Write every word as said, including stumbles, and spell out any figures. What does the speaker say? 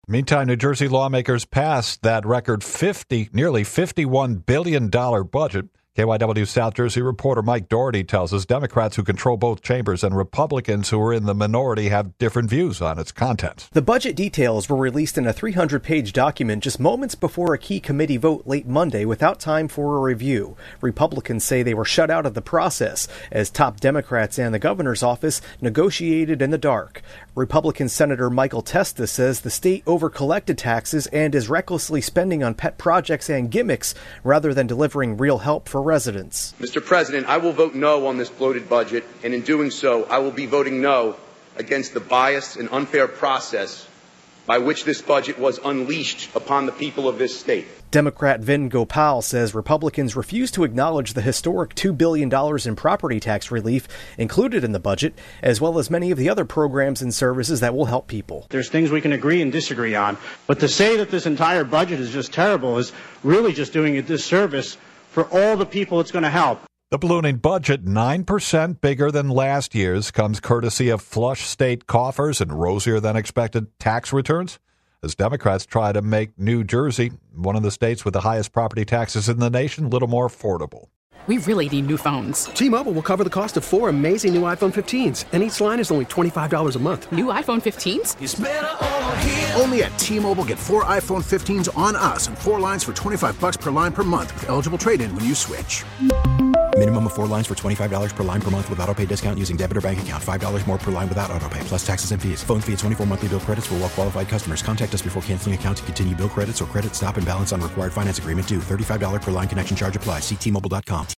Meantime, New Jersey lawmakers passed that record fifty, nearly fifty-one billion dollars budget. K Y W South Jersey reporter Mike Doherty tells us Democrats who control both chambers and Republicans who are in the minority have different views on its contents. The budget details were released in a three hundred page document just moments before a key committee vote late Monday without time for a review. Republicans say they were shut out of the process as top Democrats and the governor's office negotiated in the dark. Republican Senator Michael Testa says the state overcollected taxes and is recklessly spending on pet projects and gimmicks rather than delivering real help for residents. Mister President, I will vote no on this bloated budget, and in doing so, I will be voting no against the biased and unfair process by which this budget was unleashed upon the people of this state. Democrat Vin Gopal says Republicans refuse to acknowledge the historic two billion dollars in property tax relief included in the budget, as well as many of the other programs and services that will help people. There's things we can agree and disagree on, but to say that this entire budget is just terrible is really just doing a disservice for all the people it's going to help. The ballooning budget, nine percent bigger than last year's, comes courtesy of flush state coffers and rosier than expected tax returns, as Democrats try to make New Jersey, one of the states with the highest property taxes in the nation, a little more affordable. We really need new phones. T-Mobile will cover the cost of four amazing new iPhone fifteens, and each line is only twenty-five dollars a month. New iPhone fifteens? It's better over here. Only at T-Mobile, get four iPhone fifteens on us and four lines for twenty-five dollars per line per month with eligible trade-in when you switch. Minimum of four lines for twenty-five dollars per line per month with autopay discount using debit or bank account. five dollars more per line without autopay, plus taxes and fees. Phone fee at twenty-four monthly bill credits for well-qualified customers. Contact us before canceling account to continue bill credits or credit stop and balance on required finance agreement due. thirty-five dollars per line connection charge applies. See T Mobile dot com.